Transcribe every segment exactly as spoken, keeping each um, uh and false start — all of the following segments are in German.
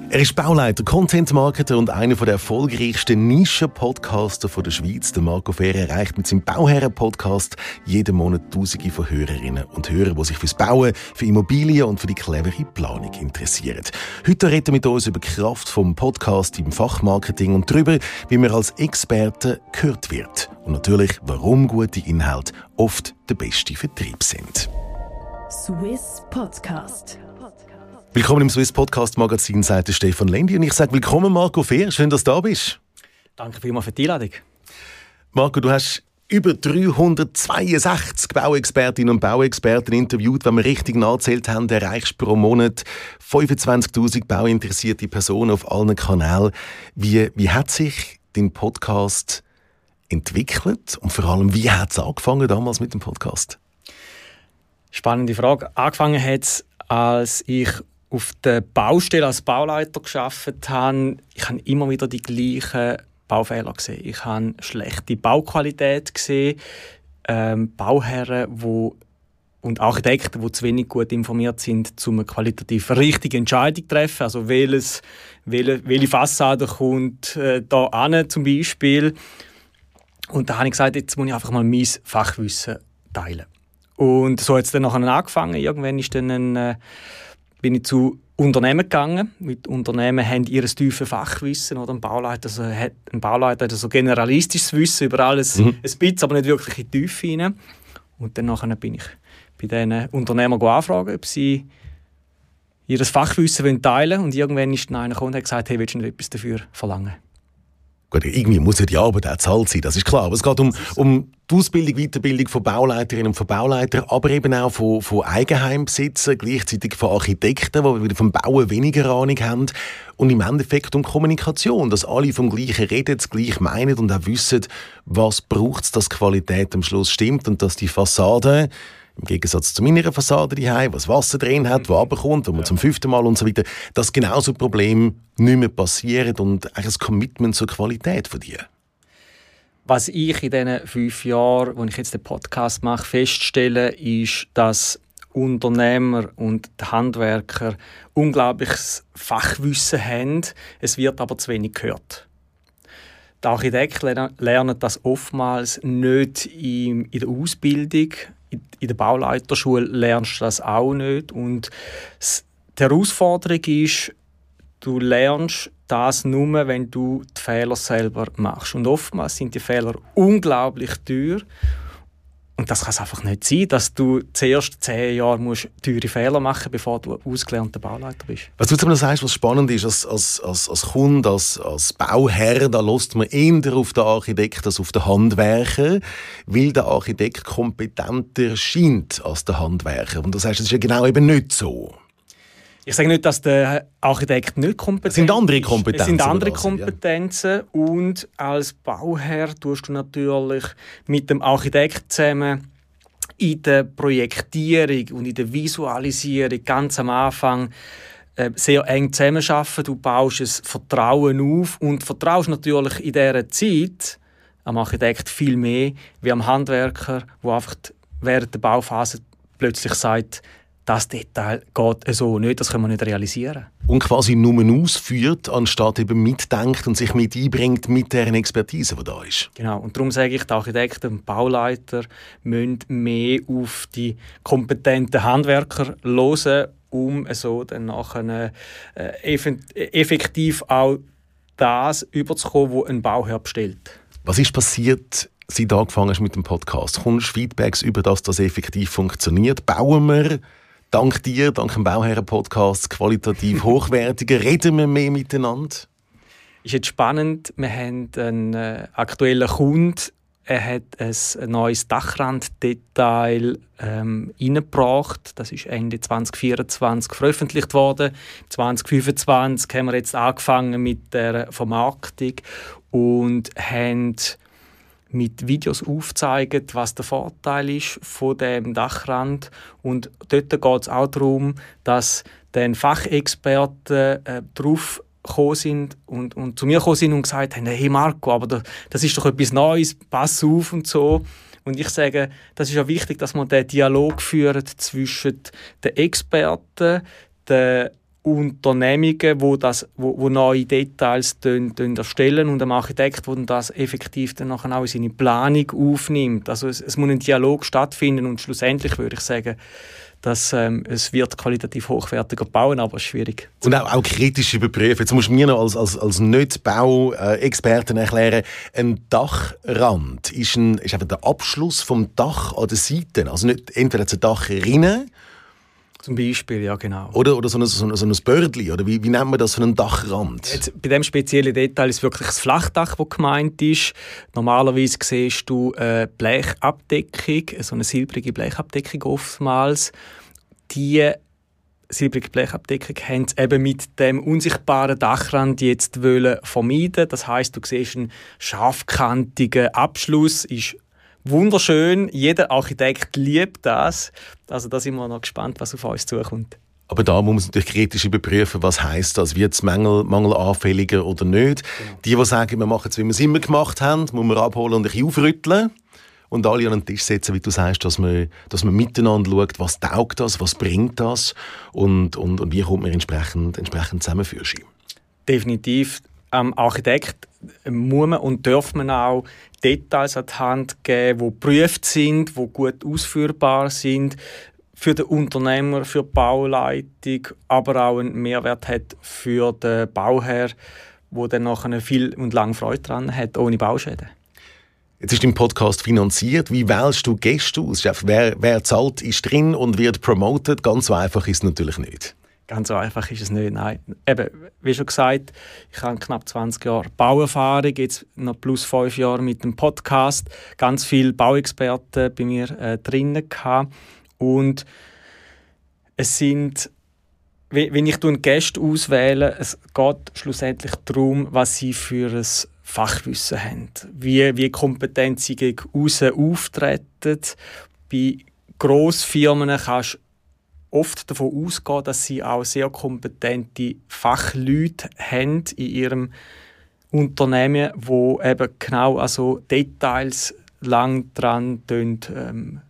Er ist Bauleiter, Content-Marketer und einer der erfolgreichsten Nischen-Podcaster der Schweiz. Der Marco Ferri erreicht mit seinem Bauherren-Podcast jeden Monat Tausende von Hörerinnen und Hörern, die sich fürs Bauen, für Immobilien und für die clevere Planung interessieren. Heute reden wir mit uns über die Kraft vom Podcast im Fachmarketing und darüber, wie man als Experte gehört wird. Und natürlich, warum gute Inhalte oft der beste Vertrieb sind. Swiss Podcast. Willkommen im Swiss Podcast Magazin, sagt Stefan Lendi. Und ich sage willkommen, Marco Ferri. Schön, dass du da bist. Danke vielmals für die Einladung. Marco, du hast über dreihundertzweiundsechzig Bauexpertinnen und Bauexperten interviewt. Wenn wir richtig nachgezählt haben, erreichst du pro Monat fünfundzwanzigtausend bauinteressierte Personen auf allen Kanälen. Wie, wie hat sich dein Podcast entwickelt? Und vor allem, wie hat es angefangen damals mit dem Podcast? Spannende Frage. Angefangen hat es, als ich auf der Baustelle als Bauleiter gearbeitet habe. Ich habe immer wieder die gleichen Baufehler gesehen. Ich habe schlechte Bauqualität gesehen, ähm, Bauherren wo, und Architekten, die zu wenig gut informiert sind, um eine qualitativ richtige Entscheidung zu treffen. Also welches, welche, welche Fassade kommt äh, da an zum Beispiel. Und da habe ich gesagt, jetzt muss ich einfach mal mein Fachwissen teilen. Und so hat es dann nachher angefangen. Irgendwann ist dann ein, äh, bin ich zu Unternehmen gegangen. Mit Unternehmen haben ihr tiefes Fachwissen. Oder? Ein Bauleiter, also hat, ein Bauleiter hat so generalistisches Wissen über alles, mhm. ein bisschen, aber nicht wirklich in die Tiefe hinein. Und dann nachher bin ich bei diesen Unternehmern anfragen, ob sie ihr Fachwissen teilen wollen. Und irgendwann ist dann einer gekommen und hat gesagt, hey, willst du nicht etwas dafür verlangen? Gut, irgendwie muss ja die Arbeit auch bezahlt sein, das ist klar. Aber es geht um, um die Ausbildung, Weiterbildung von Bauleiterinnen und von Bauleitern, aber eben auch von, von Eigenheimbesitzern, gleichzeitig von Architekten, die wieder vom Bauen weniger Ahnung haben. Und im Endeffekt um Kommunikation, dass alle vom Gleichen reden, das Gleiche meinen und auch wissen, was braucht es, dass die Qualität am Schluss stimmt und dass die Fassade, im Gegensatz zu meiner Fassade daheim, was Wasser drin hat, wo runterkommt, wo man zum fünften Mal und so weiter, dass genauso Probleme nicht mehr passieren und ein Commitment zur Qualität von dir. Was ich in diesen fünf Jahren, wo ich jetzt den Podcast mache, feststelle, ist, dass Unternehmer und Handwerker unglaubliches Fachwissen haben. Es wird aber zu wenig gehört. Die Architekten lernen das oftmals nicht in der Ausbildung. In der Bauleiterschule lernst du das auch nicht. Und die Herausforderung ist, du lernst das nur, wenn du die Fehler selber machst. Und oftmals sind die Fehler unglaublich teuer. Und das kann es einfach nicht sein, dass du zuerst zehn Jahre musst teure Fehler machen musst, bevor du ausgelernter Bauleiter bist. Was du jetzt aber sagst, was spannend ist, als, als, als, als Kunde, als, als Bauherr, da lässt man eher auf den Architekt als auf den Handwerker, weil der Architekt kompetenter scheint als der Handwerker. Und das heißt, das ist ja genau eben nicht so. Ich sage nicht, dass der Architekt nicht kompetent ist. Es sind andere Kompetenzen. Es sind andere das, Kompetenzen. Ja. Und als Bauherr tust du natürlich mit dem Architekt zusammen in der Projektierung und in der Visualisierung ganz am Anfang äh, sehr eng zusammenarbeiten. Du baust ein Vertrauen auf und vertraust natürlich in dieser Zeit am Architekt viel mehr wie am Handwerker, der einfach während der Bauphase plötzlich sagt, das Detail geht so nicht, das können wir nicht realisieren. Und quasi nur ausführt, anstatt eben mitdenkt und sich mit einbringt mit deren Expertise, die da ist. Genau, und darum sage ich, die Architekten und Bauleiter müssen mehr auf die kompetenten Handwerker hören, um so dann nachher äh, effektiv auch das überzukommen, was ein Bauherr bestellt. Was ist passiert, seit du angefangen hast mit dem Podcast? Kommst du Feedbacks über das, dass das effektiv funktioniert? Bauen wir dank dir, dank dem Bauherren-Podcast qualitativ hochwertiger? Reden wir mehr miteinander? Ist jetzt spannend. Wir haben einen äh, aktuellen Kunden. Er hat ein neues Dachranddetail ähm, reingebracht. Das ist Ende zwanzig vierundzwanzig veröffentlicht worden. zwanzig fünfundzwanzig haben wir jetzt angefangen mit der Vermarktung und haben mit Videos aufzeigen, was der Vorteil ist von dem Dachrand. Und dort geht es auch darum, dass dann Fachexperten äh, drauf gekommen sind und, und zu mir gekommen sind und gesagt haben, hey Marco, aber das ist doch etwas Neues, pass auf und so. Und ich sage, das ist ja wichtig, dass man den Dialog führt zwischen den Experten, den Unternehmungen, wo, das, wo, wo neue Details dün, dün erstellen und ein Architekt, der das effektiv dann nachher auch in seine Planung aufnimmt. Also es, es muss ein Dialog stattfinden und schlussendlich würde ich sagen, dass ähm, es wird qualitativ hochwertiger bauen, aber es ist schwierig. Und auch, auch kritisch überprüfen. Jetzt musst du mir noch als, als, als Nicht-Bau-Experten erklären, ein Dachrand ist, ein, ist einfach der Abschluss vom Dach an den Seiten. Also nicht entweder ein Dach rinnen, zum Beispiel, ja genau. Oder, oder so ein, so ein, so ein Bördli, oder wie, wie nennt man das, so einen Dachrand? Jetzt, bei diesem speziellen Detail ist wirklich das Flachdach, das gemeint ist. Normalerweise siehst du eine Blechabdeckung, so eine silbrige Blechabdeckung oftmals. Die silbrige Blechabdeckung haben sie eben mit dem unsichtbaren Dachrand jetzt wollen vermeiden. Das heisst, du siehst einen scharfkantigen Abschluss, ist wunderschön, jeder Architekt liebt das. Also da sind wir noch gespannt, was auf uns zukommt. Aber da muss man natürlich kritisch überprüfen, was heisst das, wird es Mangel, mangelanfälliger oder nicht. Genau. Die, die sagen, wir machen es, wie wir es immer gemacht haben, muss man abholen und ein bisschen aufrütteln und alle an den Tisch setzen, wie du sagst, dass man, dass man miteinander schaut, was taugt das, was bringt das und, und, und wie kommt man entsprechend, entsprechend zusammenführen. Definitiv. Am Architekt muss man und darf man auch Details an die Hand geben, die geprüft sind, die gut ausführbar sind, für den Unternehmer, für die Bauleitung, aber auch einen Mehrwert hat für den Bauherr, der dann nachher viel und lange Freude daran hat, ohne Bauschäden. Jetzt ist dein Podcast finanziert. Wie wählst du Gäste aus? Wer, wer zahlt, ist drin und wird promoted? Ganz so einfach ist es natürlich nicht. Ganz so einfach ist es nicht, nein. Eben, wie schon gesagt, ich habe knapp zwanzig Jahre Bauerfahrung, jetzt noch plus fünf Jahre mit dem Podcast, ganz viele Bauexperten bei mir äh, drinnen gehabt. Und es sind, wenn ich Gäste auswähle, es geht schlussendlich darum, was sie für ein Fachwissen haben, wie, wie kompetent sie gegen aussen auftreten. Bei Grossfirmen kannst du oft davon ausgehen, dass sie auch sehr kompetente Fachleute haben in ihrem Unternehmen, wo eben genau also Details lang dran ähm,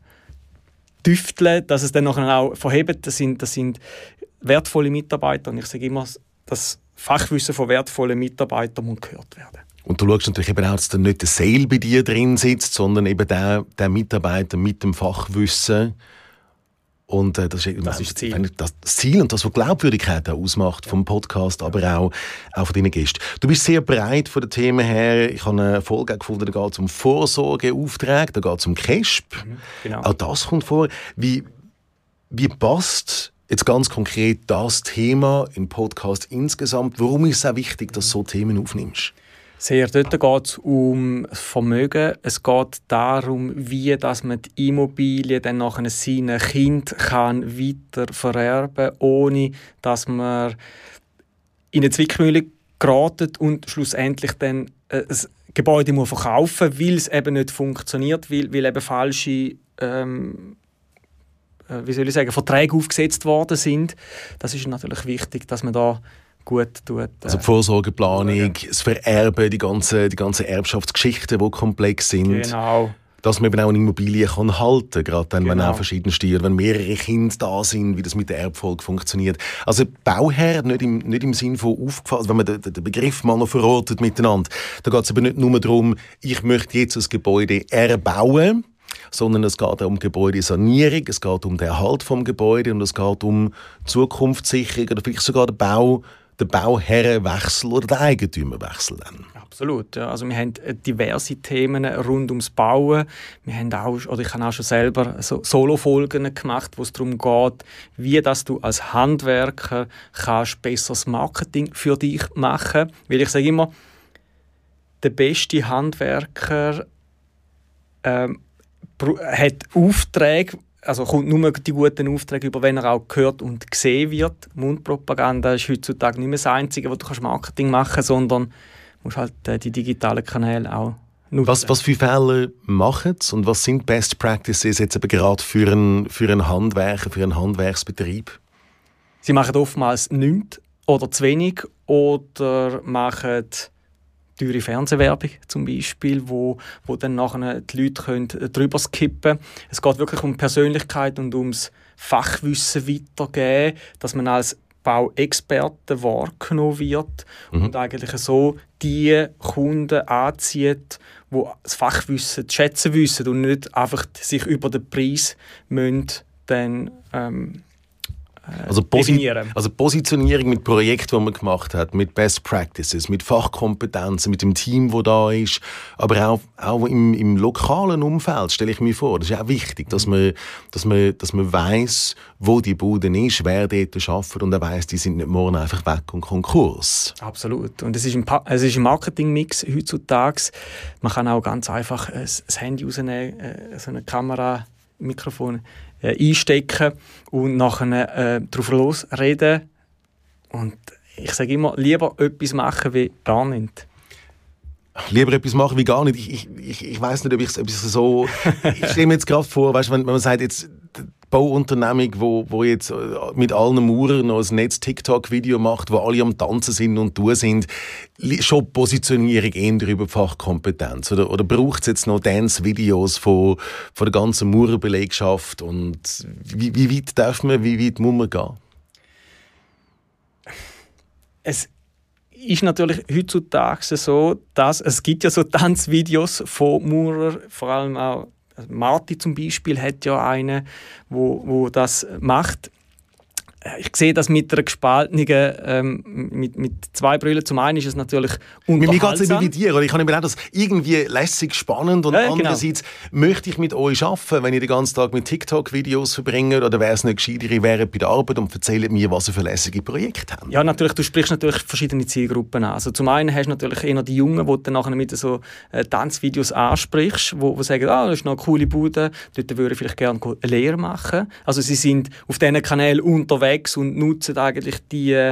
tüfteln, dass es dann nachher auch verhebt. Das sind, das sind wertvolle Mitarbeiter und ich sage immer, das Fachwissen von wertvollen Mitarbeitern muss gehört werden. Und du schaust natürlich eben auch, dass dann nicht der Sale bei dir drin sitzt, sondern eben der, der Mitarbeiter mit dem Fachwissen. Und äh, das ist, das, ist das, Ziel. das Ziel und das, was Glaubwürdigkeit auch ausmacht vom Podcast, aber auch, auch von deinen Gästen. Du bist sehr breit von den Themen her. Ich habe eine Folge gefunden, da geht es um Vorsorgeaufträge, da geht es um C E S P. Mhm, genau. Auch das kommt vor. Wie, wie passt jetzt ganz konkret das Thema im Podcast insgesamt? Warum ist es auch wichtig, dass du so Themen aufnimmst? Sehr, dort geht es um Vermögen. Es geht darum, wie dass man die Immobilie dann nachher seinen Kind kann weiter vererben, ohne dass man in eine Zwickmühle geraten und schlussendlich dann ein Gebäude muss verkaufen, weil es eben nicht funktioniert, weil, weil eben falsche ähm, wie soll ich sagen, Verträge aufgesetzt worden sind. Das ist natürlich wichtig, dass man da gut tut. Äh, also die Vorsorgeplanung, ja. Das Vererben, die ganzen, die ganzen Erbschaftsgeschichten, die komplex sind. Genau. Dass man eben auch eine Immobilie kann halten kann, gerade dann, genau. Wenn auch verschiedene Steuern, wenn mehrere Kinder da sind, wie das mit der Erbfolge funktioniert. Also Bauherr, nicht im, nicht im Sinn von aufgefasst, wenn man den, den Begriff mal noch verortet miteinander, da geht es aber nicht nur darum, ich möchte jetzt ein Gebäude erbauen, sondern es geht um Gebäudesanierung, es geht um den Erhalt vom Gebäude und es geht um Zukunftssicherung oder vielleicht sogar den Bau, den Bauherrenwechsel oder den Eigentümerwechsel. Dann. Absolut. Ja. Also wir haben diverse Themen rund ums Bauen. Wir haben auch, oder ich habe auch schon selber so Solo-Folgen gemacht, wo es darum geht, wie dass du als Handwerker kannst besseres Marketing für dich machen. Weil ich sage immer, der beste Handwerker ähm, hat Aufträge, also kommt nur die guten Aufträge über, wenn er auch gehört und gesehen wird. Mundpropaganda ist heutzutage nicht mehr das Einzige, wo du Marketing machen kannst, sondern du musst halt äh, die digitalen Kanäle auch nutzen. Was, was für Fälle machen es und was sind Best Practices jetzt eben gerade für einen, für einen Handwerker, für einen Handwerksbetrieb? Sie machen oftmals nichts oder zu wenig oder machen teure Fernsehwerbung zum Beispiel, wo, wo dann nachher die Leute können drüber skippen können. Es geht wirklich um Persönlichkeit und ums Fachwissen weitergeben, dass man als Bauexperten wahrgenommen wird mhm. und eigentlich so die Kunden anzieht, die das Fachwissen zu schätzen wissen und nicht einfach sich über den Preis müssen, dann ähm, Also, Posi- also Positionierung mit Projekten, die man gemacht hat, mit Best Practices, mit Fachkompetenzen, mit dem Team, das da ist, aber auch, auch im, im lokalen Umfeld, stelle ich mir vor. Das ist auch wichtig, dass man, dass man, dass man weiss, wo die Bude ist, wer dort arbeitet und er weiss, die sind nicht morgen einfach weg und Konkurs. Absolut. Und es ist ein, pa- es ist ein Marketingmix heutzutage. Man kann auch ganz einfach das Handy rausnehmen, so eine Kamera, Mikrofon äh, einstecken und nachher äh, drauf losreden. Und ich sage immer, lieber etwas machen wie gar nicht. Lieber etwas machen wie gar nicht. Ich, ich, ich, ich weiss nicht, ob ich es so... Ich stelle mir jetzt gerade vor, weißt, wenn, wenn man sagt, jetzt die Bauunternehmung, wo, wo jetzt mit allen Maurern noch ein Netz-TikTok-Video macht, wo alle am Tanzen sind und tun sind, schon Positionierung eher über die Fachkompetenz? Oder, oder braucht es jetzt noch Dance-Videos von, von der ganzen Maurerbelegschaft? Und wie, wie weit darf man, wie weit muss man gehen? Es ist natürlich heutzutage so, dass es gibt ja so Tanzvideos von Maurern, vor allem auch Marti zum Beispiel hat ja einen, wo, wo das macht. Ich sehe das mit einer gespaltenen, ähm, mit, mit zwei Brüllen. Zum einen ist es natürlich unterhaltsam. Mir geht es eben wie dir. Ich habe mir auch das irgendwie lässig, spannend und ja, genau. Andererseits möchte ich mit euch arbeiten, wenn ihr den ganzen Tag mit TikTok-Videos verbringt oder wäre es nicht gescheiter, ihr wäret bei der Arbeit und erzählt mir, was ihr für lässige Projekte habt. Ja, natürlich, du sprichst natürlich verschiedene Zielgruppen an. Also zum einen hast du natürlich eher die Jungen, die du dann nachher mit so äh, Tanzvideos ansprichst, wo, wo sagen, ah, das ist noch eine coole Bude, dort würde ich vielleicht gerne eine Lehre machen. Also sie sind auf diesen Kanälen unterwegs und nutzen eigentlich die äh,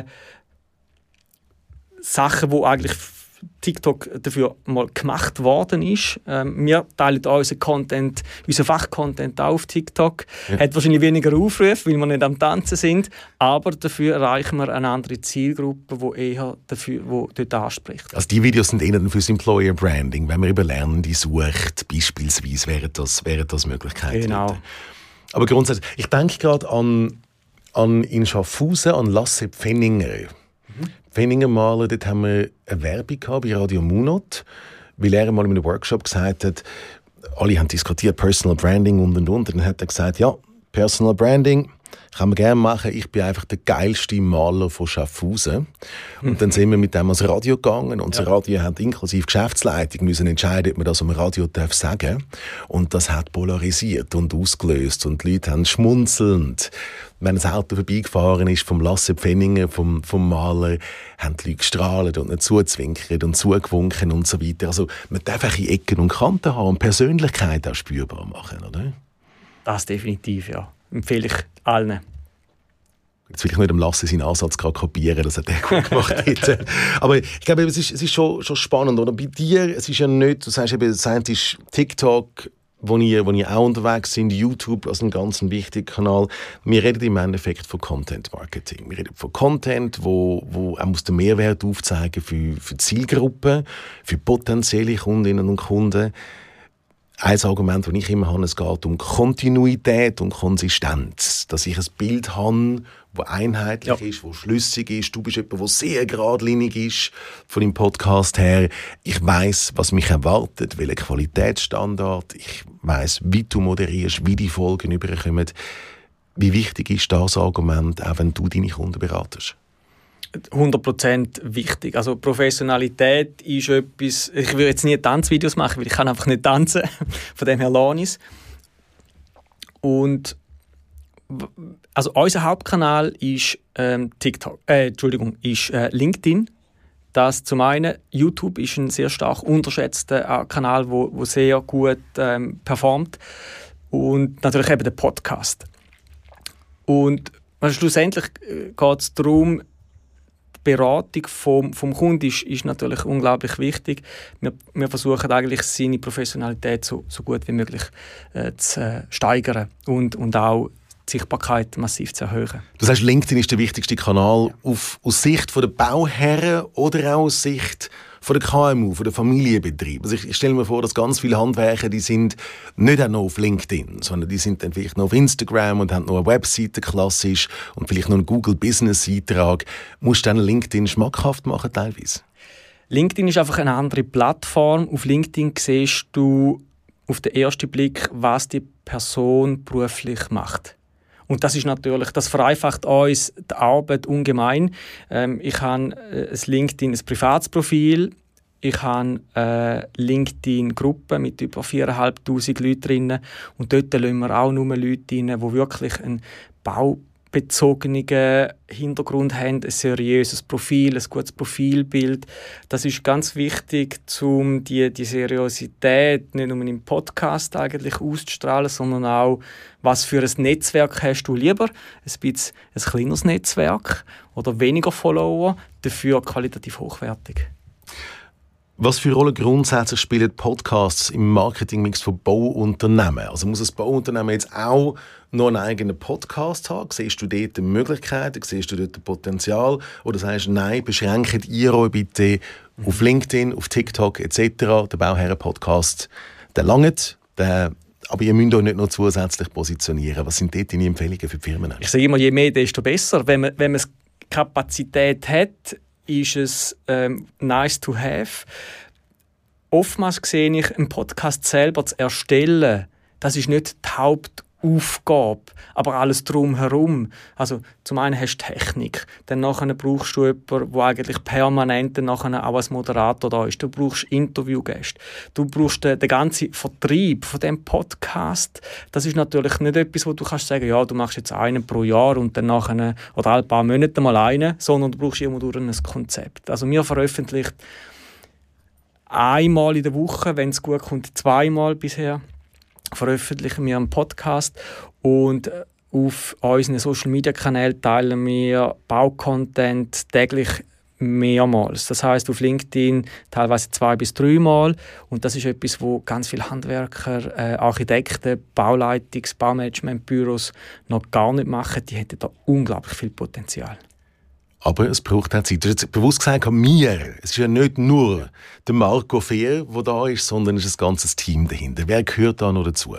Sachen, die eigentlich TikTok dafür mal gemacht worden ist. Ähm, wir teilen unseren Content, unseren Fachcontent auch auf TikTok. Ja. Hat wahrscheinlich weniger Aufrufe, weil wir nicht am Tanzen sind, aber dafür erreichen wir eine andere Zielgruppe, die eher dafür, wo dort anspricht. Also die Videos sind eher für das Employer Branding, wenn man über Lernende sucht, beispielsweise wären das, wären das Möglichkeiten. Genau. Dort. Aber grundsätzlich, ich denke gerade an An in Schaffhausen, an Lasse Pfenninger. Mhm. Pfenninger Maler, dort haben wir eine Werbung gehabt bei Radio Munot, weil er einmal in einem Workshop gesagt hat, alle haben diskutiert, Personal Branding und und und. Und dann hat er gesagt, ja, Personal Branding kann man gerne machen, ich bin einfach der geilste Maler von Schaffhausen. Und mhm. dann sind wir mit dem ans Radio gegangen und ja. das Radio hat inklusive Geschäftsleitung müssen entscheiden, ob man das am Radio darf sagen. Und das hat polarisiert und ausgelöst und die Leute haben schmunzelnd, wenn ein Auto vorbeigefahren ist vom Lasse Pfenninger, vom, vom Maler, haben die Leute gestrahlt und nicht zuzwinkert und zugewunken und so weiter. Also man darf auch in Ecken und Kanten haben und Persönlichkeit auch spürbar machen, oder? Das definitiv, ja. Empfehle ich allen. Jetzt will ich nicht dem Lasse seinen Ansatz gerade kopieren, das hat er gut gemacht. Aber ich glaube, es ist, es ist schon, schon spannend. Oder? Bei dir, es ist ja nicht, du sagst eben, das eine ist TikTok, wo ihr, wo ihr auch unterwegs sind, YouTube als ein ganz wichtiger Kanal. Wir reden im Endeffekt von Content Marketing. Wir reden von Content, wo, wo auch den Mehrwert aufzeigen für, für Zielgruppen, für potenzielle Kundinnen und Kunden. Ein Argument, das ich immer habe, es geht um Kontinuität und Konsistenz. Dass ich ein Bild habe, das einheitlich ja. ist, das schlüssig ist. Du bist jemand, der sehr geradlinig ist von deinem Podcast her. Ich weiss, was mich erwartet, welcher Qualitätsstandard. Ich weiss, wie du moderierst, wie die Folgen überkommen. Wie wichtig ist das Argument, auch wenn du deine Kunden beratest? hundert Prozent wichtig. Also Professionalität ist etwas, ich will jetzt nie Tanzvideos machen, weil ich kann einfach nicht tanzen, von dem her Lanis. Und also unser Hauptkanal ist ähm, TikTok, äh, Entschuldigung, ist äh, LinkedIn. Das zum einen, YouTube ist ein sehr stark unterschätzter Kanal, wo, wo sehr gut ähm, performt. Und natürlich eben der Podcast. Und also schlussendlich geht es darum, die Beratung vom, vom Kunden ist, ist natürlich unglaublich wichtig. Wir, wir versuchen eigentlich, seine Professionalität so, so gut wie möglich äh, zu äh, steigern und, und auch die Sichtbarkeit massiv zu erhöhen. Du sagst, LinkedIn ist der wichtigste Kanal auf, aus Sicht der Bauherren oder auch aus Sicht von der K M U, von der Familienbetrieb. Also ich, ich stelle mir vor, dass ganz viele Handwerker, die sind nicht auch noch auf LinkedIn, sondern die sind dann vielleicht noch auf Instagram und haben noch eine Webseite klassisch und vielleicht noch einen Google-Business-Eintrag. Musst du dann LinkedIn schmackhaft machen teilweise? LinkedIn ist einfach eine andere Plattform. Auf LinkedIn siehst du auf den ersten Blick, was die Person beruflich macht. Und das ist natürlich, das vereinfacht uns die Arbeit ungemein. Ähm, ich habe äh, ein LinkedIn, ein privates Profil. Ich habe eine LinkedIn-Gruppe mit über viertausendfünfhundert Leuten drin. Und dort lassen wir auch nur Leute rein, die wirklich einen baubezogenen Hintergrund haben, ein seriöses Profil, ein gutes Profilbild. Das ist ganz wichtig, um die, die Seriosität nicht nur im Podcast eigentlich auszustrahlen, sondern auch, was für ein Netzwerk hast du lieber? Ein bisschen ein kleineres Netzwerk oder weniger Follower, dafür qualitativ hochwertig. Was für Rolle grundsätzlich spielen Podcasts im Marketingmix von Bauunternehmen? Also muss ein Bauunternehmen jetzt auch noch einen eigenen Podcast haben? Siehst du dort Möglichkeiten? Siehst du dort Potenzial? Oder sagst du, nein, beschränkt ihr euch bitte mhm. auf LinkedIn, auf TikTok et cetera. Der Bauherren-Podcast, der langt, der, aber ihr müsst euch nicht noch zusätzlich positionieren. Was sind dort deine Empfehlungen für die Firmen? Ich sage immer, je mehr, desto besser. Wenn man, wenn man Kapazität hat, ist es ähm, nice to have. Oftmals sehe ich, einen Podcast selber zu erstellen, das ist nicht die Hauptaufgabe, aber alles drumherum. Also zum einen hast du Technik, dann nachher brauchst du jemanden, der eigentlich permanent nachher auch als Moderator da ist. Du brauchst Interviewgäste, du brauchst den, den ganzen Vertrieb von dem Podcast. Das ist natürlich nicht etwas, wo du kannst sagen, ja, du machst jetzt einen pro Jahr und dann nachher, oder alle paar Monate mal einen, sondern du brauchst immer durch ein Konzept. Also wir veröffentlichen einmal in der Woche, wenn es gut kommt, zweimal bisher, veröffentlichen wir einen Podcast und auf unseren Social-Media-Kanälen teilen wir Baucontent täglich mehrmals. Das heisst, auf LinkedIn teilweise zwei- bis dreimal. Und das ist etwas, wo ganz viele Handwerker, äh, Architekten, Bauleitungs-, Baumanagementbüros noch gar nicht machen. Die hätten da unglaublich viel Potenzial. Aber es braucht auch Zeit. Du hast jetzt bewusst gesagt, wir. Es ist ja nicht nur der Marco Fehr, der da ist, sondern es ist ein ganzes Team dahinter. Wer gehört da noch dazu?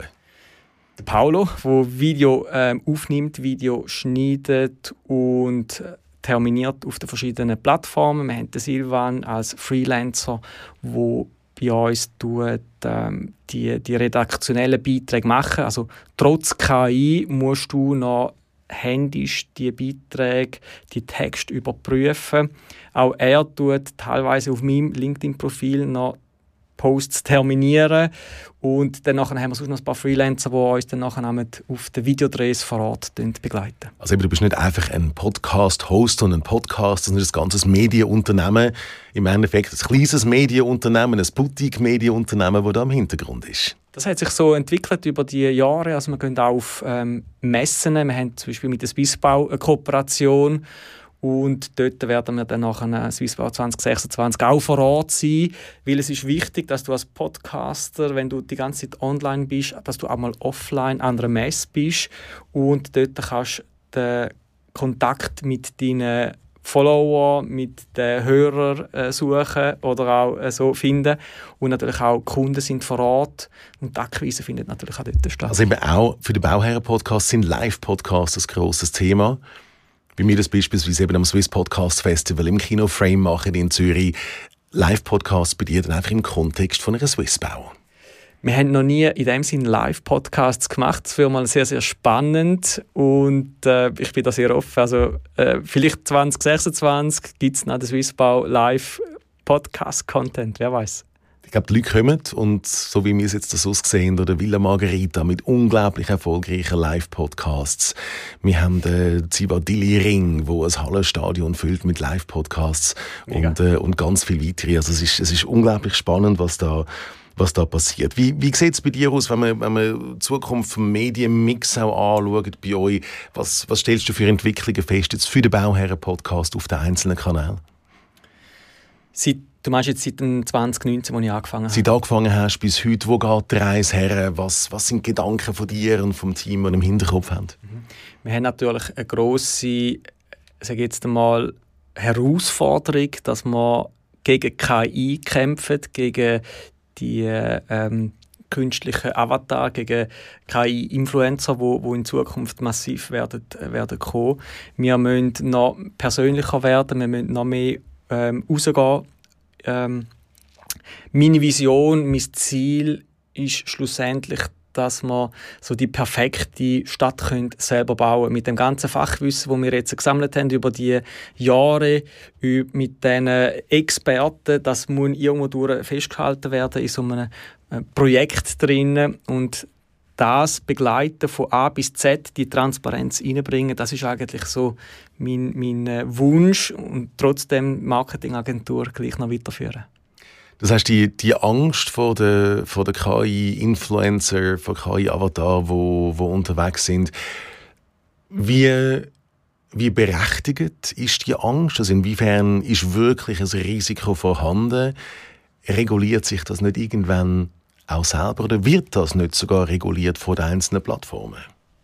Der Paolo, der Video ähm, aufnimmt, Video schneidet und terminiert auf den verschiedenen Plattformen. Wir haben den Silvan als Freelancer, der bei uns tut, ähm, die, die redaktionellen Beiträge machen. Also trotz K I musst du noch händisch die Beiträge, die Texte überprüfen. Auch er tut teilweise auf meinem LinkedIn-Profil noch Posts terminieren und dann nachher haben wir sonst noch ein paar Freelancer, die uns dann nachher auf den Videodrehs vor Ort begleiten. Also du bist nicht einfach ein Podcast-Host und ein Podcast, sondern ein ganzes Medienunternehmen. Im Endeffekt ein kleines Medienunternehmen, ein Boutique-Medienunternehmen, das da im Hintergrund ist. Das hat sich so entwickelt über die Jahre. Also wir gehen auch auf ähm, Messen. Wir haben zum Beispiel mit der Swissbau eine Kooperation. Und dort werden wir dann nach Swissbau zwanzig sechsundzwanzig auch vor Ort sein, weil es ist wichtig, dass du als Podcaster, wenn du die ganze Zeit online bist, dass du auch mal offline an einer Messe bist und dort kannst du den Kontakt mit deinen Follower, mit den Hörern äh, suchen oder auch äh, so finden. Und natürlich auch Kunden sind vor Ort und die Akquise findet natürlich auch dort statt. Also eben auch für den Bauherren-Podcast sind Live-Podcasts ein grosses Thema. Bei mir das beispielsweise eben am Swiss Podcast Festival im Kino Frame machen in Zürich. Live-Podcasts bei dir dann einfach im Kontext von einer Swissbau. Wir haben noch nie in dem Sinne Live-Podcasts gemacht. Das wäre mal sehr, sehr spannend und äh, ich bin da sehr offen. Also äh, vielleicht zwanzig sechsundzwanzig gibt es nach der Swissbau Live-Podcast-Content, wer weiß. Ich glaube, die Leute kommen und so wie wir es jetzt das aussehen, oder Villa Margherita mit unglaublich erfolgreichen Live-Podcasts. Wir haben den Zivadili Ring, wo ein Hallenstadion füllt mit Live-Podcasts und, äh, und ganz viel weitere. Also es ist, es ist unglaublich spannend, was da was da passiert. Wie, wie sieht es bei dir aus, wenn man, wenn man die Zukunft vom Medienmix auch anschaut bei euch? Was, was stellst du für Entwicklungen fest jetzt für den Bauherren-Podcast auf den einzelnen Kanälen? Seit, du meinst jetzt seit zwanzig neunzehn, als ich angefangen habe? Seit du angefangen hast bis heute, wo geht die Reise her? Was, was sind die Gedanken von dir und vom Team, die im Hinterkopf haben? Wir haben natürlich eine grosse, sage jetzt einmal, Herausforderung, dass wir gegen K I kämpfen, gegen die ähm, künstlichen Avatar, gegen K I-Influencer, die wo, wo in Zukunft massiv werden, werden kommen. Wir müssen noch persönlicher werden, wir müssen noch mehr ähm, rausgehen. Ähm, meine Vision, mein Ziel ist schlussendlich, dass wir so die perfekte Stadt können selber bauen können. Mit dem ganzen Fachwissen, das wir jetzt gesammelt haben über die Jahre, mit diesen Experten, das muss irgendwo durch festgehalten werden in so einem Projekt drin. Und das begleiten von A bis Z, die Transparenz reinbringen, das ist eigentlich so mein, mein Wunsch und trotzdem Marketingagentur gleich noch weiterführen. Das heißt, die, die Angst vor der, vor der K I-Influencer, vor K I-Avatar, wo, wo unterwegs sind, wie, wie berechtigt ist die Angst? Also inwiefern ist wirklich ein Risiko vorhanden? Reguliert sich das nicht irgendwann auch selber oder wird das nicht sogar reguliert von den einzelnen Plattformen?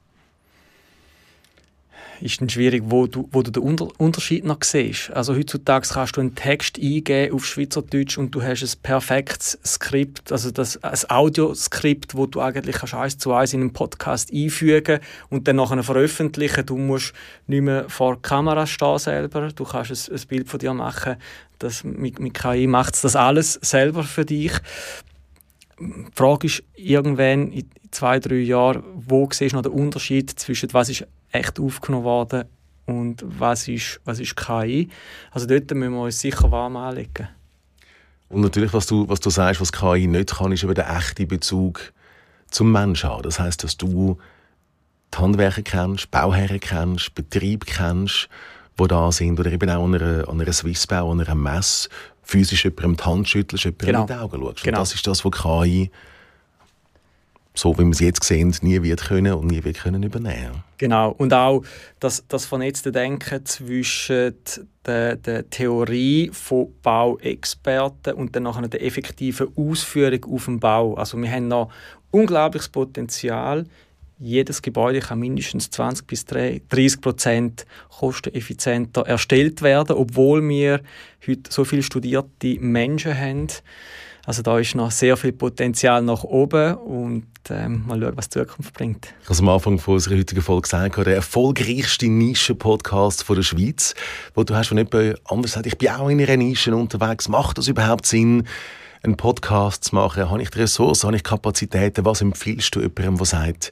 Ist dann schwierig, wo du, wo du den Unter- Unterschied noch siehst. Also heutzutage kannst du einen Text eingeben auf Schweizerdeutsch und du hast ein perfektes Skript, also das, ein Audioskript, wo du eigentlich eins zu eins in einen Podcast einfügen und dann nachher veröffentlichen. Du musst nicht mehr vor der Kamera stehen selber, du kannst ein, ein Bild von dir machen. Das, mit, mit K I macht es das alles selber für dich. Die Frage ist irgendwann in zwei, drei Jahren, wo siehst du noch den Unterschied zwischen was ist echt aufgenommen worden und was ist, was ist K I. Also dort müssen wir uns sicher warm anlegen. Und natürlich, was du, was du sagst, was K I nicht kann, ist eben der echte Bezug zum Menschen haben. Das heisst, dass du die Handwerker kennst, Bauherren kennst, Betriebe kennst, die da sind, oder eben auch an einer, an einer Swissbau, an einer Messe, physisch jemandem die Hand schüttelst, jemandem genau. in die Augen schaust. Genau. Und das ist das, was K I, so wie wir es jetzt sehen, nie wird können und nie wird können übernehmen. Genau. Und auch das, das vernetzte Denken zwischen der, der Theorie von Bauexperten und dann nachher der effektiven Ausführung auf dem Bau. Also wir haben noch unglaubliches Potenzial. Jedes Gebäude kann mindestens zwanzig bis dreißig Prozent kosteneffizienter erstellt werden, obwohl wir heute so viele studierte Menschen haben. Also da ist noch sehr viel Potenzial nach oben und ähm, mal schauen, was die Zukunft bringt. Ich habe am Anfang von unserer heutigen Folge gesagt, der erfolgreichste Nischen-Podcast der Schweiz, wo du hast von jemand anders gesagt, ich bin auch in einer Nische unterwegs. Macht das überhaupt Sinn, einen Podcast zu machen? Habe ich die Ressourcen, habe ich Kapazitäten? Was empfiehlst du jemandem, der sagt,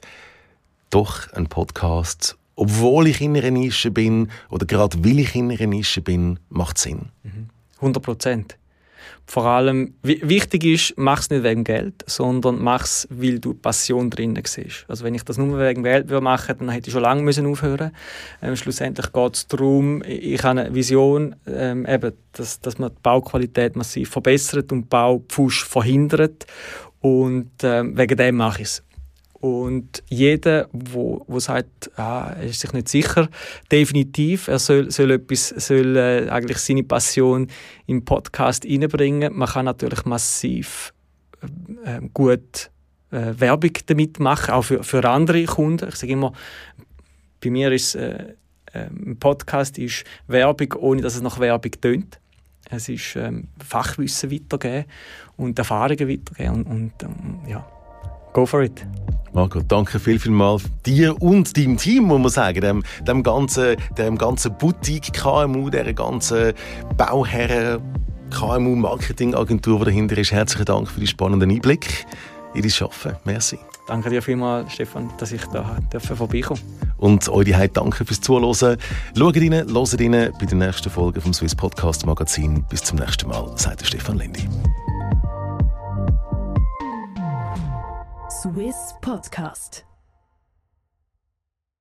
doch ein Podcast, obwohl ich in einer Nische bin oder gerade weil ich in einer Nische bin, macht Sinn? hundert Prozent. Vor allem, wichtig ist, mach es nicht wegen Geld, sondern mach es, weil du Passion drinnen siehst. Also wenn ich das nur wegen Geld machen würde, dann hätte ich schon lange müssen aufhören müssen. Ähm, schlussendlich geht es darum, ich habe eine Vision, ähm, eben, dass, dass man die Bauqualität massiv verbessert und Baupfusch verhindert. Und ähm, wegen dem mache ich es. Und jeder, wo, wo sagt, ah, er ist sich nicht sicher, definitiv, er soll, soll, etwas, soll äh, eigentlich seine Passion im Podcast reinbringen. Man kann natürlich massiv äh, gut äh, Werbung damit machen, auch für, für andere Kunden. Ich sage immer, bei mir ist äh, äh, ein Podcast ist Werbung, ohne dass es nach Werbung tönt. Es ist ähm, Fachwissen weitergeben und Erfahrungen weitergeben und, und ähm, ja. Go for it. Marco, danke viel, viel mal dir und deinem Team, muss man sagen, dem, dem ganzen, dem ganzen Boutique-K M U, dieser ganzen Bauherren-K M U-Marketingagentur, die dahinter ist. Herzlichen Dank für den spannenden Einblick in dein Arbeiten. Merci. Danke dir vielmals, Stefan, dass ich da vorbeikommen durfte. Und euch die danke fürs Zuhören. Schaut rein, hört rein bei der nächsten Folge vom Swiss Podcast Magazin. Bis zum nächsten Mal, sagt Stefan Lendi. Swiss Podcast.